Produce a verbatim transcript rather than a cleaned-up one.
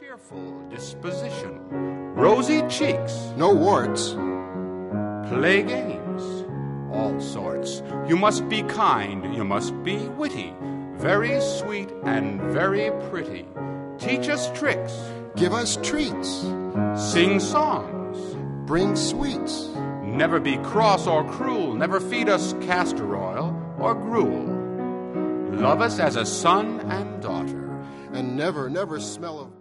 cheerful disposition, rosy cheeks, no warts, play games, all sorts. You must be kind, you must be witty, very sweet and very pretty. Teach us tricks, give us treats, sing songs, bring sweets. Never be cross or cruel, never feed us castor oil or gruel. Love us as a son and daughter, and never, never smell of